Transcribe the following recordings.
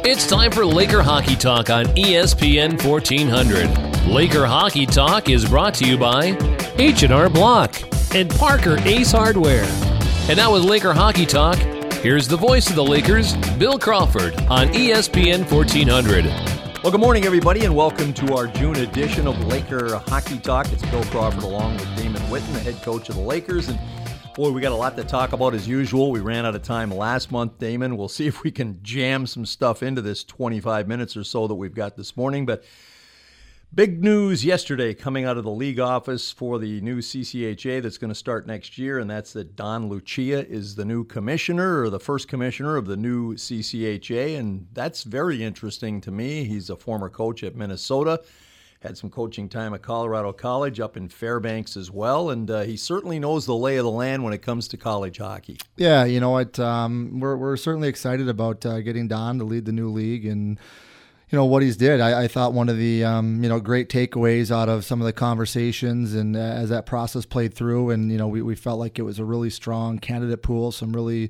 It's time for Laker Hockey Talk on ESPN 1400. Laker Hockey Talk is brought to you by H&R Block and Parker Ace Hardware. And now with Laker Hockey Talk, here's the voice of the Lakers, Bill Crawford, on ESPN 1400. Well, good morning, everybody, and welcome to our June edition of Laker Hockey Talk. It's Bill Crawford along with Damon Whitten, the head coach of the Lakers. And boy, we got a lot to talk about as usual. We ran out of time last month, Damon. We'll see if we can jam some stuff into this 25 minutes or so that we've got this morning. But big news yesterday coming out of the league office for the new CCHA that's going to start next year, and that's that Don Lucia is the new commissioner, or the first commissioner of the new CCHA, and that's very interesting to me. He's a former coach at Minnesota. Had some coaching time at Colorado College up in Fairbanks as well, and he certainly knows the lay of the land when it comes to college hockey. Yeah, you know what? We're certainly excited about getting Don to lead the new league, and you know what he's did. I thought one of the great takeaways out of some of the conversations and as that process played through, and we felt like it was a really strong candidate pool, some really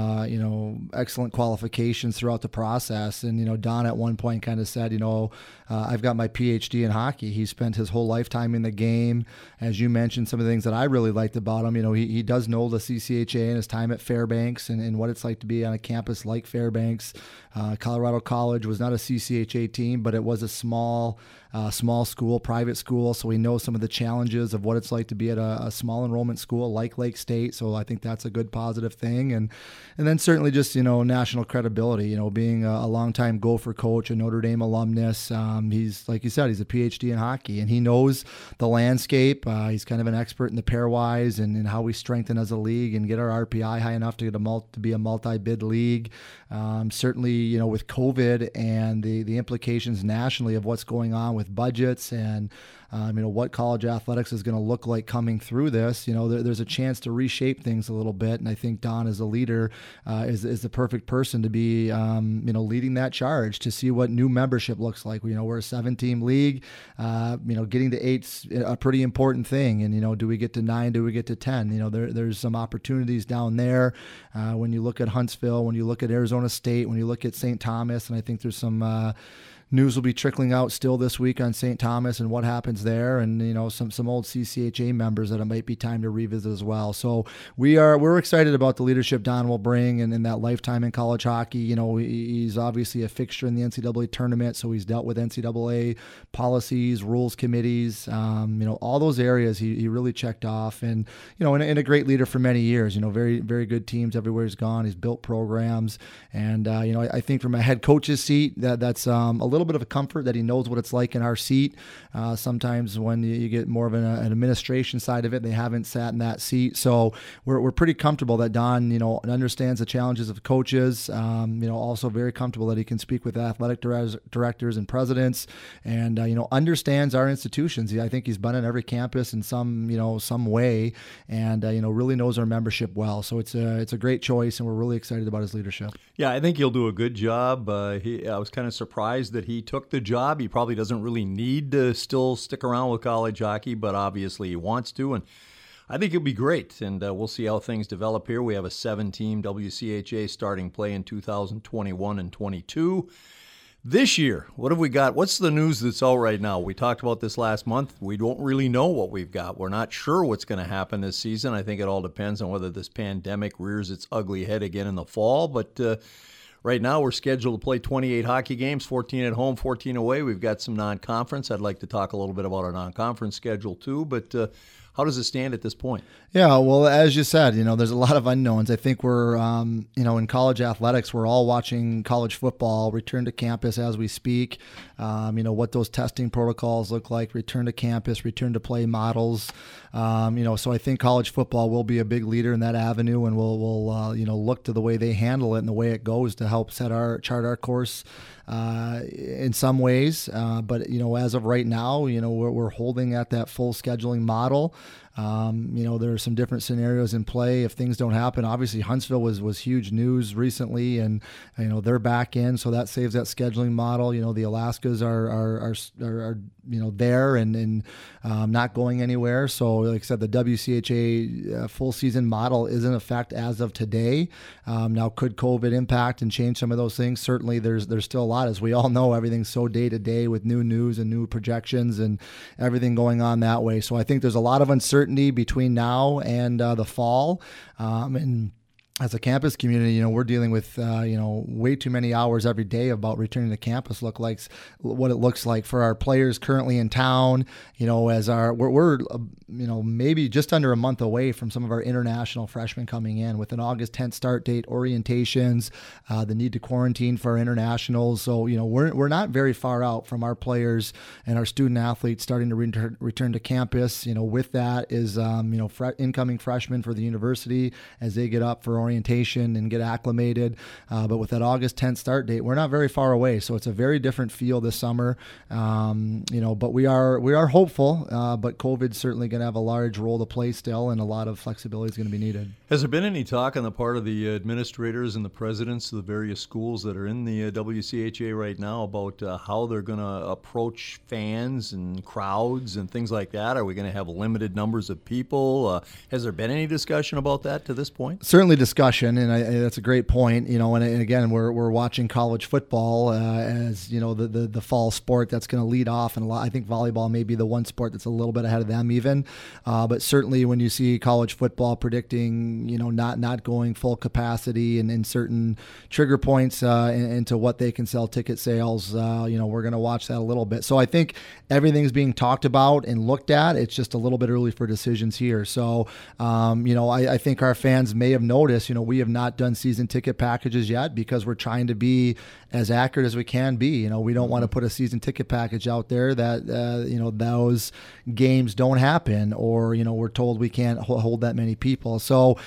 excellent qualifications throughout the process. And Don at one point kind of said, I've got my PhD in hockey. He spent his whole lifetime in the game. As you mentioned, some of the things that I really liked about him, he does know the CCHA and his time at Fairbanks and what it's like to be on a campus like Fairbanks. Colorado College was not a CCHA team, but it was a small school, private school, so we know some of the challenges of what it's like to be at a small enrollment school like Lake State, so I think that's a good positive thing. And then certainly just, national credibility, being a longtime Gopher coach, a Notre Dame alumnus. He's, like you said, he's a PhD in hockey, and he knows the landscape. He's kind of an expert in the pairwise and how we strengthen as a league and get our RPI high enough to be a multi-bid league. Certainly, with COVID and the implications nationally of what's going on with budgets and what college athletics is going to look like coming through this. There's a chance to reshape things a little bit, and I think Don, as a leader, is the perfect person to be leading that charge to see what new membership looks like. We're a 7-team league. Getting to 8's a pretty important thing, and do we get to 9? Do we get to 10? There's some opportunities down there when you look at Huntsville, when you look at Arizona State, when you look at St. Thomas, and I think there's some news will be trickling out still this week on St. Thomas and what happens there, and some old CCHA members that it might be time to revisit as well. So we're excited about the leadership Don will bring and that lifetime in college hockey. He's obviously a fixture in the NCAA tournament, so he's dealt with NCAA policies, rules committees, all those areas he really checked off, and and a great leader for many years. Very, very good teams everywhere he's gone. He's built programs, and I think from a head coach's seat that's a little bit of a comfort that he knows what it's like in our seat. Sometimes when you get more of an administration side of it, they haven't sat in that seat. So we're pretty comfortable that Don, understands the challenges of coaches. Also very comfortable that he can speak with athletic directors and presidents, and understands our institutions. I think he's been on every campus in some way, and really knows our membership well. So it's a great choice, and we're really excited about his leadership. Yeah, I think he'll do a good job. I was kind of surprised that he took the job. He probably doesn't really need to still stick around with college hockey, but obviously he wants to, and I think it'll be great, and we'll see how things develop here. We have a 7-team WCHA starting play in 2021 and 22. This year, what have we got? What's the news that's out right now? We talked about this last month. We don't really know what we've got. We're not sure what's going to happen this season. I think it all depends on whether this pandemic rears its ugly head again in the fall, but right now, we're scheduled to play 28 hockey games, 14 at home, 14 away. We've got some non-conference. I'd like to talk a little bit about our non-conference schedule too, but how does it stand at this point? Yeah, well, as you said, there's a lot of unknowns. I think we're, in college athletics, we're all watching college football return to campus as we speak. What those testing protocols look like, return to campus, return to play models. So I think college football will be a big leader in that avenue, and we'll look to the way they handle it and the way it goes to help chart our course in some ways. But as of right now, we're holding at that full scheduling model. There are some different scenarios in play if things don't happen. Obviously, Huntsville was huge news recently, and they're back in, so that saves that scheduling model. The Alaskas are there and not going anywhere. So, like I said, the WCHA full season model is in effect as of today. Now, could COVID impact and change some of those things? Certainly, there's still a lot. As we all know, everything's so day to day with new news and new projections and everything going on that way. So I think there's a lot of uncertainty between now and the fall. And as a campus community, we're dealing with, way too many hours every day about returning to campus. What it looks like for our players currently in town. We're maybe just under a month away from some of our international freshmen coming in with an August 10th start date, orientations, the need to quarantine for our internationals. So, we're not very far out from our players and our student athletes starting to return to campus. With that is, incoming freshmen for the university as they get up for orientation and get acclimated. But with that August 10th start date, we're not very far away. So it's a very different feel this summer. But we are hopeful, but COVID's certainly going to have a large role to play still, and a lot of flexibility is going to be needed. Has there been any talk on the part of the administrators and the presidents of the various schools that are in the WCHA right now about how they're going to approach fans and crowds and things like that? Are we going to have limited numbers of people? Has there been any discussion about that to this point? Certainly discussion, and that's a great point. And again, we're watching college football as the fall sport that's going to lead off, and I think volleyball may be the one sport that's a little bit ahead of them even. But certainly when you see college football predicting, not going full capacity and in certain trigger points into what they can sell ticket sales, we're going to watch that a little bit. So I think everything's being talked about and looked at. It's just a little bit early for decisions here. So, I think our fans may have noticed, we have not done season ticket packages yet because we're trying to be as accurate as we can be. We don't want to put a season ticket package out there that, those games don't happen, or, we're told we can't hold that many people. So,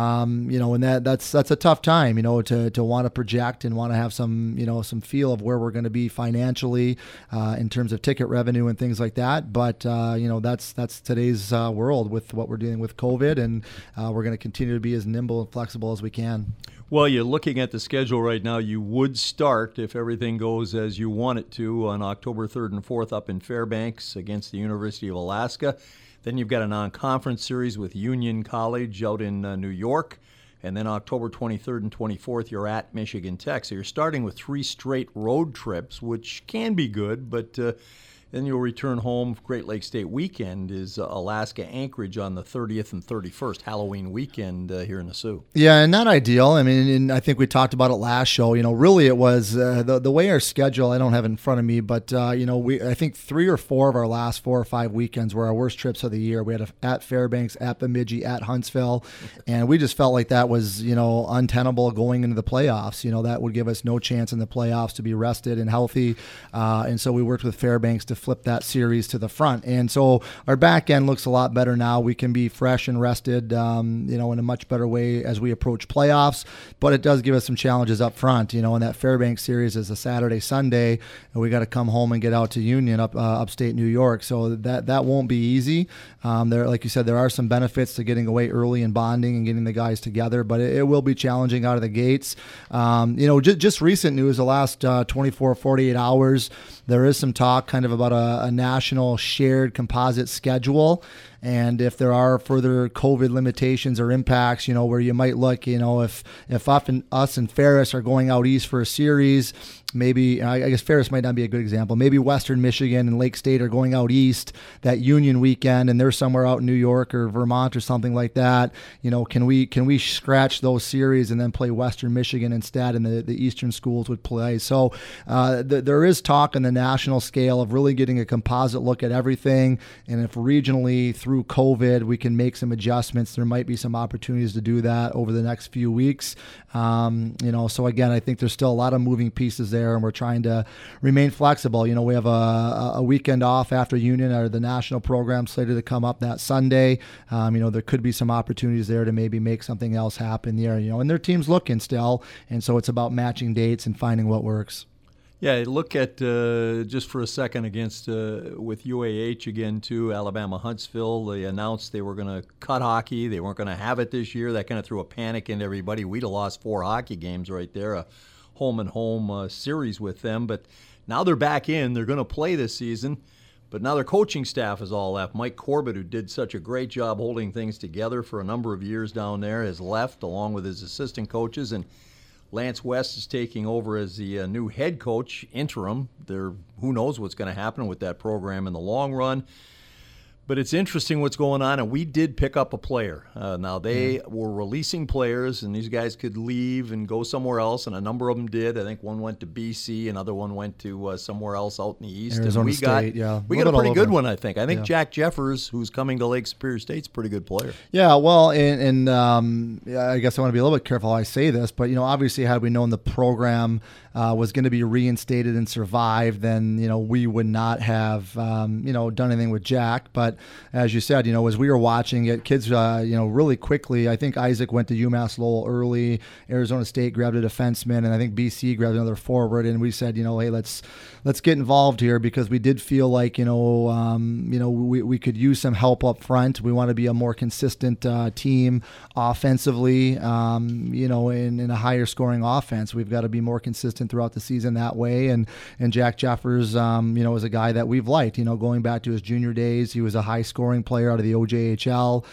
and that's a tough time, to want to project and want to have some feel of where we're going to be financially in terms of ticket revenue and things like that. But, that's today's world with what we're dealing with COVID, and we're going to continue to be as nimble and flexible as we can. Well, you're looking at the schedule right now. You would start, if everything goes as you want it to, on October 3rd and 4th up in Fairbanks against the University of Alaska. Then you've got a non-conference series with Union College out in New York. And then October 23rd and 24th, you're at Michigan Tech. So you're starting with 3 straight road trips, which can be good, but then you'll return home. Great Lakes State weekend is Alaska Anchorage on the 30th and 31st, Halloween weekend here in the Sioux. Yeah, and not ideal. I mean, and I think we talked about it last show. Really it was the way our schedule, I don't have it in front of me, but, I think 3 or 4 of our last 4 or 5 weekends were our worst trips of the year. We had at Fairbanks, at Bemidji, at Huntsville, and we just felt like that was, untenable going into the playoffs. That would give us no chance in the playoffs to be rested and healthy. And so we worked with Fairbanks to flip that series to the front. And so our back end looks a lot better now. We can be fresh and rested, in a much better way as we approach playoffs. But it does give us some challenges up front. And that Fairbanks series is a Saturday, Sunday, and we got to come home and get out to Union upstate New York. So that won't be easy. There, like you said, there are some benefits to getting away early and bonding and getting the guys together, but it will be challenging out of the gates. Just recent news, the last 24, 48 hours, there is some talk kind of about a national shared composite schedule. And if there are further COVID limitations or impacts, where you might look, if us and Ferris are going out east for a series, maybe, I guess Ferris might not be a good example. Maybe Western Michigan and Lake State are going out east that Union weekend, and they're somewhere out in New York or Vermont or something like that. Can we scratch those series and then play Western Michigan instead, and the Eastern schools would play? So there is talk on the national scale of really getting a composite look at everything, and if regionally through COVID we can make some adjustments, there might be some opportunities to do that over the next few weeks. So again, I think there's still a lot of moving pieces there, and we're trying to remain flexible. We have a weekend off after Union, or the national program slated to come up that Sunday. There could be some opportunities there to maybe make something else happen there, and their team's looking still, and so it's about matching dates and finding what works. Yeah, look at just for a second against with UAH again too, Alabama Huntsville. They announced they were going to cut hockey. They weren't going to have it this year. That kind of threw a panic into everybody. We'd have lost 4 hockey games right there, a home-and-home series with them. But now they're back in. They're going to play this season. But now their coaching staff is all left. Mike Corbett, who did such a great job holding things together for a number of years down there, has left along with his assistant coaches. And Lance West is taking over as the new head coach, interim. Who knows what's going to happen with that program in the long run. But it's interesting what's going on, and we did pick up a player. Now, they were releasing players, and these guys could leave and go somewhere else, and a number of them did. I think one went to BC, another one went to somewhere else out in the east. Arizona and State, we got a pretty good one, I think. I think Jack Jeffers, who's coming to Lake Superior State, is a pretty good player. Yeah, well, and I guess I want to be a little bit careful how I say this, but, obviously had we known the program was going to be reinstated and survive, then, we would not have, done anything with Jack. But as you said, as we were watching it, kids, really quickly, I think Isaac went to UMass Lowell early, Arizona State grabbed a defenseman, and I think BC grabbed another forward, and we said, hey, let's get involved here, because we did feel like, we could use some help up front. We want to be a more consistent team offensively, in a higher scoring offense. We've got to be more consistent throughout the season that way. And Jack Jeffers, is a guy that we've liked, going back to his junior days. He was a high scoring player out of the OJHL,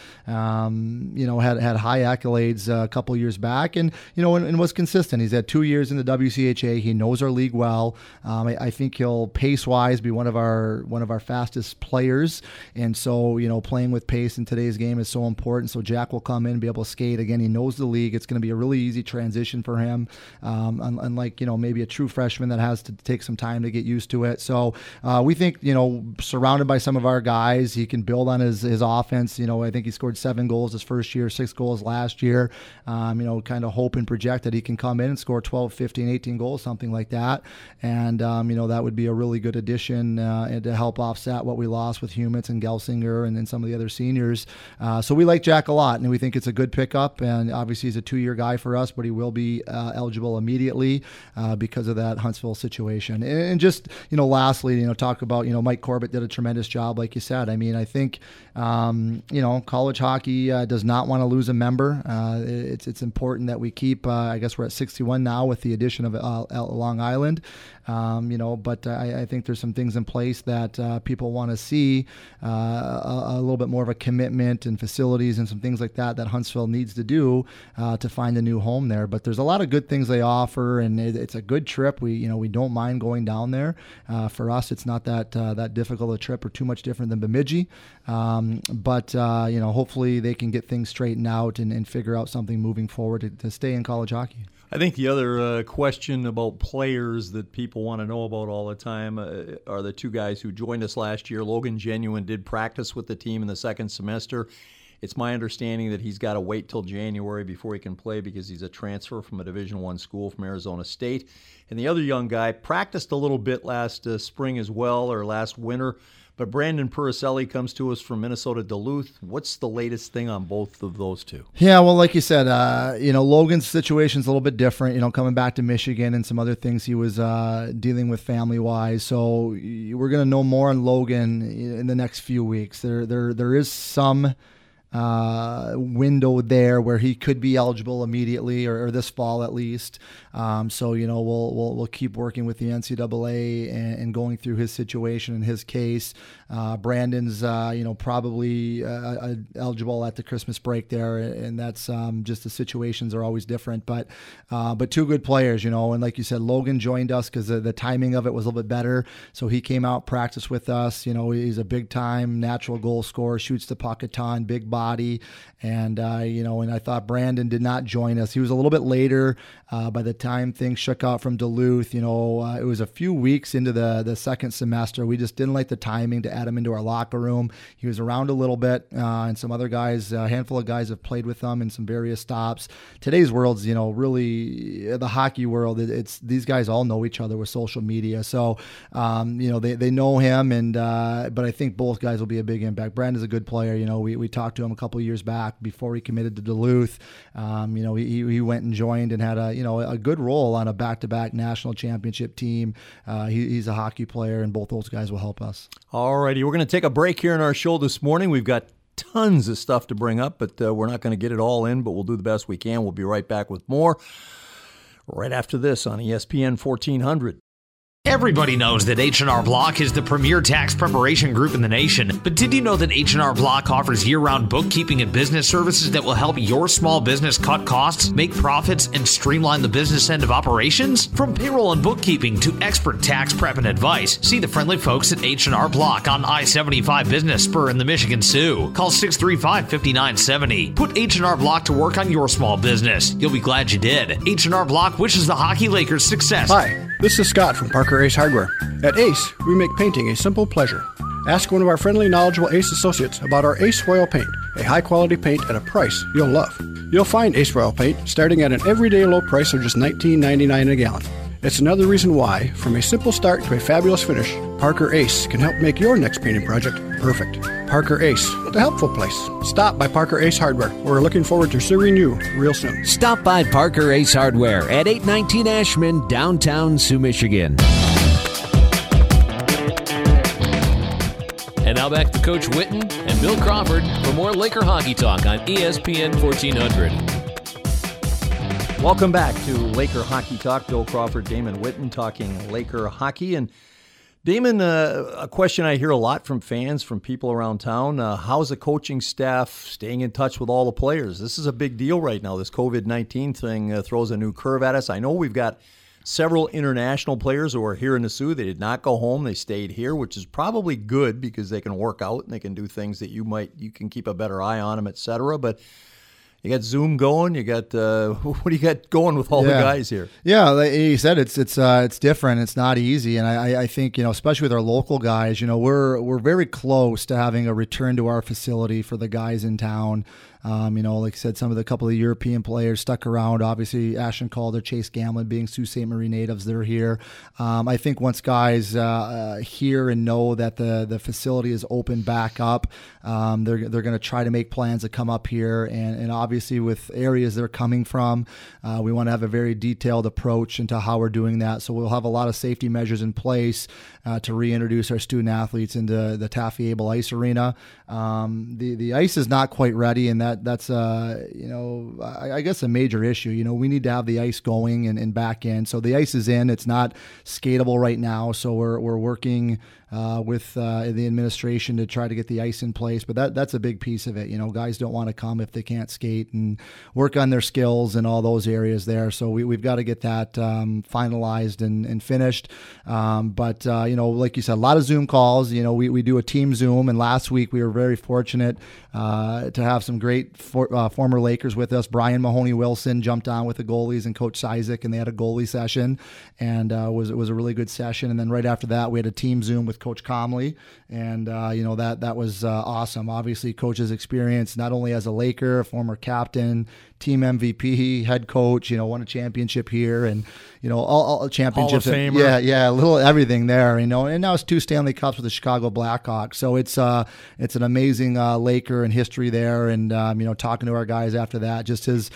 had high accolades a couple years back, and was consistent. He's had 2 years in the WCHA. He knows our league well. I think he'll pace wise be one of our fastest players, and so playing with pace in today's game is so important. So Jack will come in and be able to skate again. He knows the league. It's going to be a really easy transition for him, unlike maybe a true freshman that has to take some time to get used to it. So we think surrounded by some of our guys, he can build on his offense. I think he scored 7 goals his first year, 6 goals last year. Kind of hope and project that he can come in and score 12, 15, 18 goals, something like that. And, that would be a really good addition and to help offset what we lost with Humitz and Gelsinger and then some of the other seniors. So we like Jack a lot, and we think it's a good pickup. And obviously he's a 2-year guy for us, but he will be eligible immediately because of that Huntsville situation. And just, lastly, talk about, Mike Corbett did a tremendous job, like you said. I think, college hockey does not want to lose a member. It's important that we keep, I guess we're at 61 now with the addition of Long Island. But I think there's some things in place that people want to see, a little bit more of a commitment and facilities and some things like that Huntsville needs to do to find a new home there. But there's a lot of good things they offer, and it's a good trip. We don't mind going down there. For us, it's not that difficult a trip or too much different than Bemidji. But hopefully they can get things straightened out and figure out something moving forward to stay in college hockey. I think the other question about players that people want to know about all the time are the 2 guys who joined us last year. Logan Genuine did practice with the team in the second semester. It's my understanding that he's got to wait till January before he can play because he's a transfer from a Division I school from Arizona State. And the other young guy practiced a little bit last spring as well, or last winter. But Brandon Puricelli comes to us from Minnesota Duluth. What's the latest thing on both of those 2? Yeah, well, like you said, Logan's situation's a little bit different, coming back to Michigan and some other things he was dealing with family-wise. So we're going to know more on Logan in the next few weeks. There is some window there where he could be eligible immediately or this fall at least. So we'll keep working with the NCAA and going through his situation and his case. Brandon's probably eligible at the Christmas break there, and that's just the situations are always different. But 2 good players, and like you said, Logan joined us because the timing of it was a little bit better. So he came out, practiced with us. He's a big time natural goal scorer, shoots the puck a ton, big body, and and I thought Brandon did not join us. He was a little bit later. By the time things shook out from Duluth, it was a few weeks into the second semester. We just didn't like the timing to add him into our locker room. He was around a little bit, and some other guys, a handful of guys have played with him in some various stops. Today's world's, really the hockey world. It's these guys all know each other with social media, so they know him, and but I think both guys will be a big impact. Brandon's a good player. We talked to him him a couple of years back before he committed to Duluth. He went and joined and had a good role on a back-to-back national championship team. He's a hockey player, and both those guys will help us. All righty, we're going to take a break here in our show this morning. We've got tons of stuff to bring up, but we're not going to get it all in, but we'll do the best we can. We'll be right back with more right after this on ESPN 1400. Everybody knows that H&R Block is the premier tax preparation group in the nation. But did you know that H&R Block offers year-round bookkeeping and business services that will help your small business cut costs, make profits, and streamline the business end of operations? From payroll and bookkeeping to expert tax prep and advice, see the friendly folks at H&R Block on I-75 Business Spur in the Michigan Sioux. Call 635-5970. Put H&R Block to work on your small business. You'll be glad you did. H&R Block wishes the Hockey Lakers success. Hi, this is Scott from Parker Ace Hardware. At Ace, we make painting a simple pleasure. Ask one of our friendly, knowledgeable Ace associates about our Ace Royal Paint, a high-quality paint at a price you'll love. You'll find Ace Royal Paint starting at an everyday low price of just $19.99 a gallon. It's another reason why, from a simple start to a fabulous finish, Parker Ace can help make your next painting project perfect. Parker Ace, the helpful place. Stop by Parker Ace Hardware. We're looking forward to serving you real soon. Stop by Parker Ace Hardware at 819 Ashman, downtown Sioux, Michigan. And now back to Coach Whitten and Bill Crawford for more Laker Hockey Talk on ESPN 1400. Welcome back to Laker Hockey Talk. Bill Crawford, Damon Whitten talking Laker hockey. And Damon, a question I hear a lot from fans, from people around town, how's the coaching staff staying in touch with all the players? This is a big deal right now. This COVID-19 thing throws a new curve at us. I know we've got several international players who are here in the Sioux. They did not go home. They stayed here, which is probably good because they can work out and they can do things that you can keep a better eye on them, et cetera. But you got Zoom going. You got what do you got going with all the guys here? Yeah, like you said, it's different. It's not easy, and I think especially with our local guys, we're very close to having a return to our facility for the guys in town. Like I said, some of the couple of European players stuck around. Obviously, Ashton Calder, Chase Gamlin being Sault Ste. Marie natives, they're here. I think once guys hear and know that the facility is open back up, they're going to try to make plans to come up here. And obviously, with areas they're coming from, we want to have a very detailed approach into how we're doing that. So we'll have a lot of safety measures in place to reintroduce our student athletes into the Taffy Able Ice Arena. The ice is not quite ready, and that's I guess a major issue. We need to have the ice going and back in. So the ice is in. It's not skatable right now. So we're working with the administration to try to get the ice in place. But that's a big piece of it. Guys don't want to come if they can't skate and work on their skills and all those areas there. So we've got to get that finalized and finished. But like you said, a lot of Zoom calls. We do a team Zoom, and last week we were very fortunate to have some great former Lakers with us. Brian Mahoney Wilson jumped on with the goalies and Coach Isaac, and they had a goalie session, and it was a really good session. And then right after that, we had a team Zoom with Coach Comley, and that was awesome. Obviously, Coach's experience not only as a Laker, a former captain, team MVP, head coach, won a championship here, and all championships. Hall of Famer. Yeah, a little everything there, and now it's 2 Stanley Cups with the Chicago Blackhawks. So it's an amazing Laker and history there, and talking to our guys after that, just his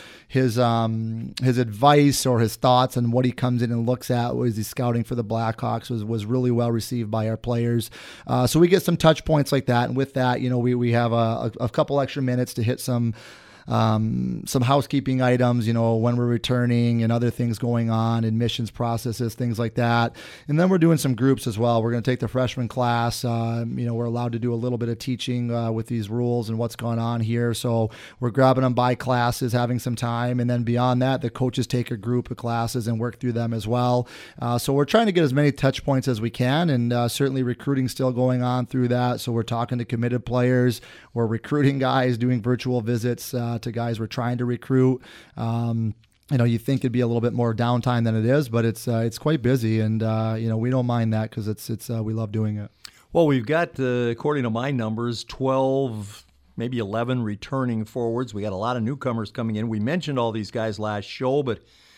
advice or his thoughts on what he comes in and looks at as he's scouting for the Blackhawks was really well received by our players. So we get some touch points like that, and with that, we have a couple extra minutes to hit some housekeeping items, when we're returning and other things going on, admissions processes, things like that. And then we're doing some groups as well. We're going to take the freshman class. We're allowed to do a little bit of teaching with these rules and what's going on here. So we're grabbing them by classes, having some time. And then beyond that, the coaches take a group of classes and work through them as well. So we're trying to get as many touch points as we can, and certainly recruiting still going on through that. So we're talking to committed players. We're recruiting guys, doing virtual visits to guys we're trying to recruit. You think it'd be a little bit more downtime than it is, but it's quite busy, and we don't mind that because it's we love doing it. Well, we've got, according to my numbers, 12, maybe 11 returning forwards. We got a lot of newcomers coming in. We mentioned all these guys last show, but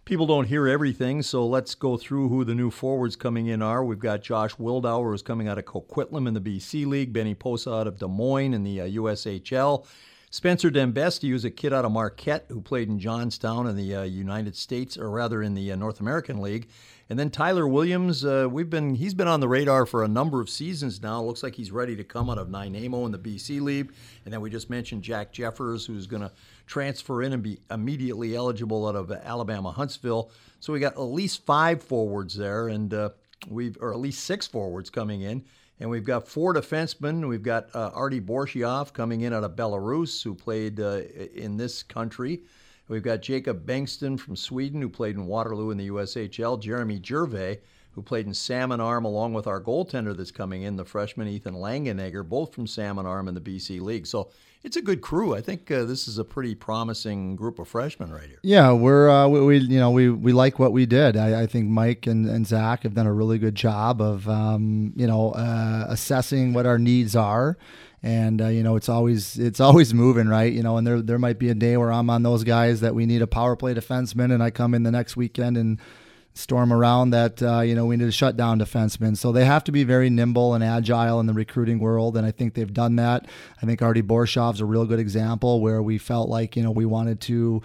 People don't hear everything, so let's go through who the new forwards coming in are. We've got Josh Wildauer, who's coming out of Coquitlam in the BC League. Benny Posa out of Des Moines in the USHL. Spencer Dembesti, who's a kid out of Marquette who played in Johnstown in the United States, or rather in the North American League. And then Tyler Williams, he's been on the radar for a number of seasons now. Looks like he's ready to come out of Nanaimo in the BC League. And then we just mentioned Jack Jeffers, who's going to transfer in and be immediately eligible out of Alabama Huntsville. So we got at least 5 forwards there, and or at least 6 forwards coming in. And we've got 4 defensemen. We've got Artie Borshiev coming in out of Belarus, who played in this country. We've got Jacob Bengston from Sweden, who played in Waterloo in the USHL. Jeremy Gervais, who played in Salmon Arm, along with our goaltender that's coming in, the freshman Ethan Langenegger, both from Salmon Arm in the BC League. So it's a good crew. I think this is a pretty promising group of freshmen right here. Yeah, we like what we did. I think Mike and Zach have done a really good job of assessing what our needs are. And it's always moving, right? And there might be a day where I'm on those guys that we need a power play defenseman, and I come in the next weekend and storm around that we need a shutdown defenseman. So they have to be very nimble and agile in the recruiting world, and I think they've done that. I think Artie Borshev's a real good example where we felt like we wanted to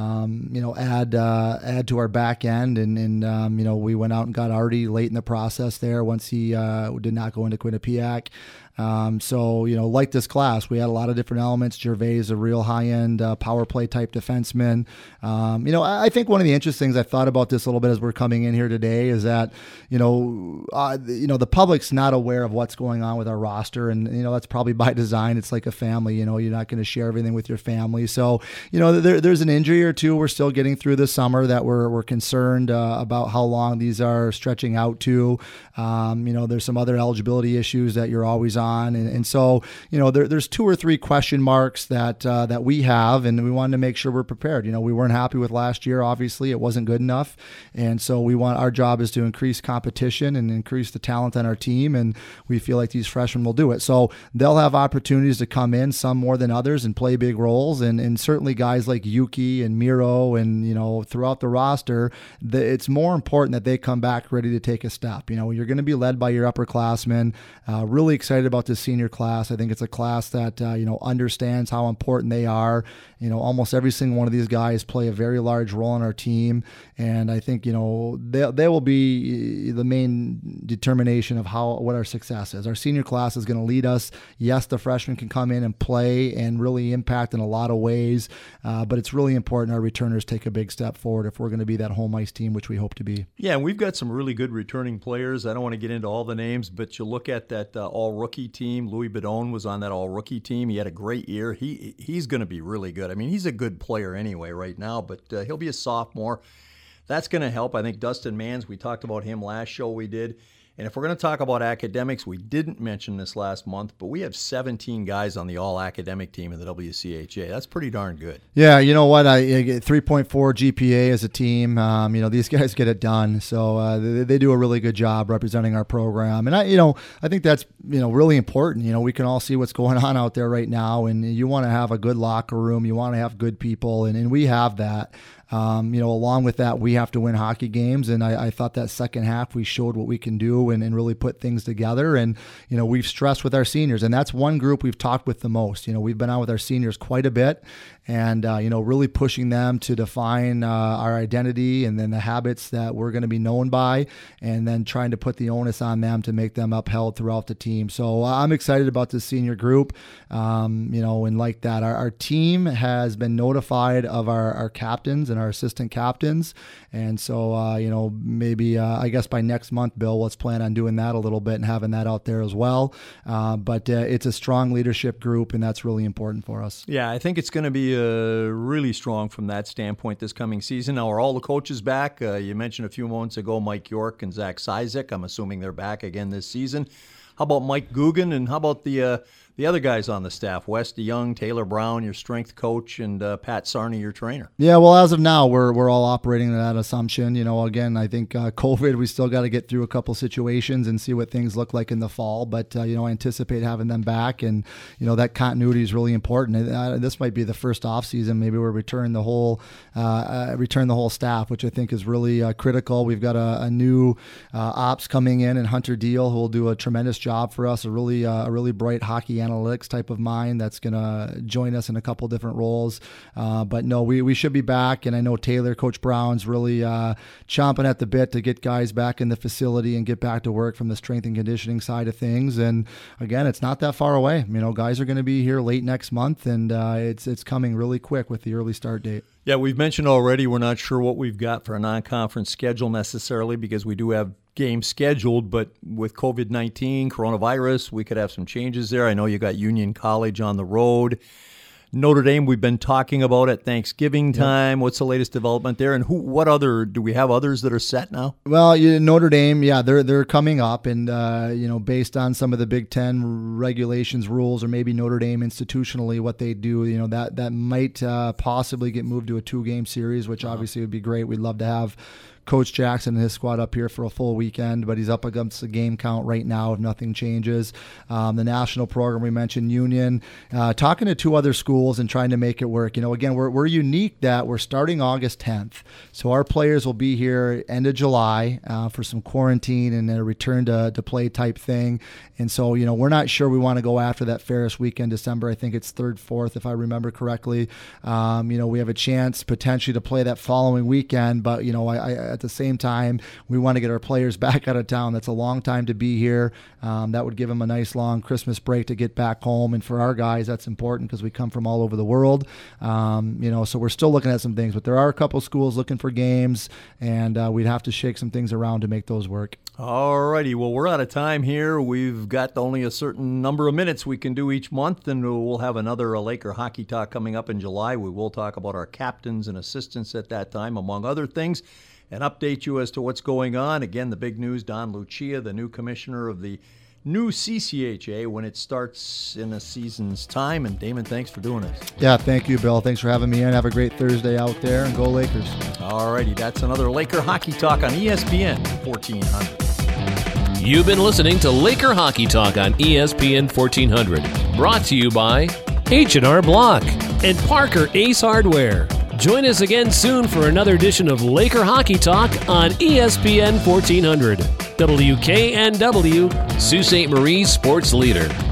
add to our back end, and we went out and got Artie late in the process there once he did not go into Quinnipiac. Like this class, we had a lot of different elements. Gervais is a real high-end power play type defenseman. I think one of the interesting things I thought about this a little bit as we're coming in here today is that, the public's not aware of what's going on with our roster, and that's probably by design. It's like a family. You're not going to share everything with your family. So, there's an injury or two we're still getting through this summer that we're concerned about how long these are stretching out to. There's some other eligibility issues that you're always on. And so, there's 2 or 3 question marks that we have, and we wanted to make sure we're prepared. We weren't happy with last year. Obviously, it wasn't good enough. And so our job is to increase competition and increase the talent on our team. And we feel like these freshmen will do it. So they'll have opportunities to come in, some more than others, and play big roles. And certainly guys like Yuki and Miro and, throughout the roster, it's more important that they come back ready to take a step. You're going to be led by your upperclassmen. Really excited about this senior class. I think it's a class that understands how important they are. Almost every single one of these guys play a very large role on our team, and I think they will be the main determination of what our success is. Our senior class is going to lead us. Yes, the freshmen can come in and play and really impact in a lot of ways, but it's really important our returners take a big step forward if we're going to be that home ice team, which we hope to be. Yeah, and we've got some really good returning players. I don't want to get into all the names, but you look at that all-rookie team. Louis Bedone was on that all-rookie team. He had a great year. He's going to be really good. I mean, he's a good player anyway right now, but he'll be a sophomore. That's going to help. I think Dustin Mans, we talked about him last show we did. And if we're going to talk about academics, we didn't mention this last month, but we have 17 guys on the all-academic team in the WCHA. That's pretty darn good. Yeah, you know what? I get 3.4 GPA as a team. These guys get it done. So they do a really good job representing our program. And I think that's, really important. We can all see what's going on out there right now, and you want to have a good locker room. You want to have good people, and we have that. Along with that, we have to win hockey games, and I thought that second half we showed what we can do and really put things together. And we've stressed with our seniors, and that's one group we've talked with the most. We've been out with our seniors quite a bit, and really pushing them to define our identity and then the habits that we're going to be known by, and then trying to put the onus on them to make them upheld throughout the team. So I'm excited about this senior group, and like that, our team has been notified of our captains and our assistant captains. And so, maybe, I guess by next month, Bill, let's plan on doing that a little bit and having that out there as well. But it's a strong leadership group, and that's really important for us. Yeah, I think it's going to be really strong from that standpoint this coming season. Now, are all the coaches back? You mentioned a few moments ago Mike York and Zach Sizek. I'm assuming they're back again this season. How about Mike Guggen, and how about the the other guys on the staff, Wes DeYoung, Taylor Brown, your strength coach, and Pat Sarney, your trainer. Yeah, well, as of now, we're all operating that assumption. Again, I think COVID, we still got to get through a couple situations and see what things look like in the fall. But, I anticipate having them back. And, that continuity is really important. This might be the first off season. Maybe we'll return the whole staff, which I think is really critical. We've got a new ops coming in, and Hunter Deal, who will do a tremendous job for us, a really bright hockey analytics type of mind that's going to join us in a couple different roles. But no, we should be back. And I know Coach Brown's really chomping at the bit to get guys back in the facility and get back to work from the strength and conditioning side of things. And again, it's not that far away. Guys are going to be here late next month, and it's coming really quick with the early start date. Yeah, we've mentioned already we're not sure what we've got for a non-conference schedule necessarily, because we do have games scheduled, but with COVID-19, coronavirus, we could have some changes there. I know you got Union College on the road. Notre Dame, we've been talking about at Thanksgiving time. What's the latest development there? And do we have others that are set now? Well, Notre Dame, they're coming up, and based on some of the Big Ten regulations, rules, or maybe Notre Dame institutionally, what they do, that might possibly get moved to a 2-game series, which obviously would be great. We'd love to have Coach Jackson and his squad up here for a full weekend, but he's up against the game count right now if nothing changes. The national program, we mentioned Union, talking to 2 other schools and trying to make it work. Again, we're unique that we're starting August 10th. So our players will be here end of July for some quarantine and a return to play type thing. And so, we're not sure we want to go after that Ferris weekend, December. I think it's 3rd, 4th, if I remember correctly. We have a chance potentially to play that following weekend, but, at the same time, we want to get our players back out of town. That's a long time to be here. That would give them a nice long Christmas break to get back home. And for our guys, that's important because we come from all over the world. So we're still looking at some things, but there are a couple schools looking for games, and we'd have to shake some things around to make those work. All righty. Well, we're out of time here. We've got only a certain number of minutes we can do each month, and we'll have another Laker Hockey Talk coming up in July. We will talk about our captains and assistants at that time, among other things, and update you as to what's going on. Again, the big news, Don Lucia, the new commissioner of the new CCHA, when it starts in a season's time. And Damon, thanks for doing this. Yeah, thank you, Bill. Thanks for having me in. Have a great Thursday out there, and go Lakers. All righty, that's another Laker Hockey Talk on ESPN 1400. You've been listening to Laker Hockey Talk on ESPN 1400, brought to you by H&R Block and Parker Ace Hardware. Join us again soon for another edition of Laker Hockey Talk on ESPN 1400. WKNW, Sault Ste. Marie Sports Leader.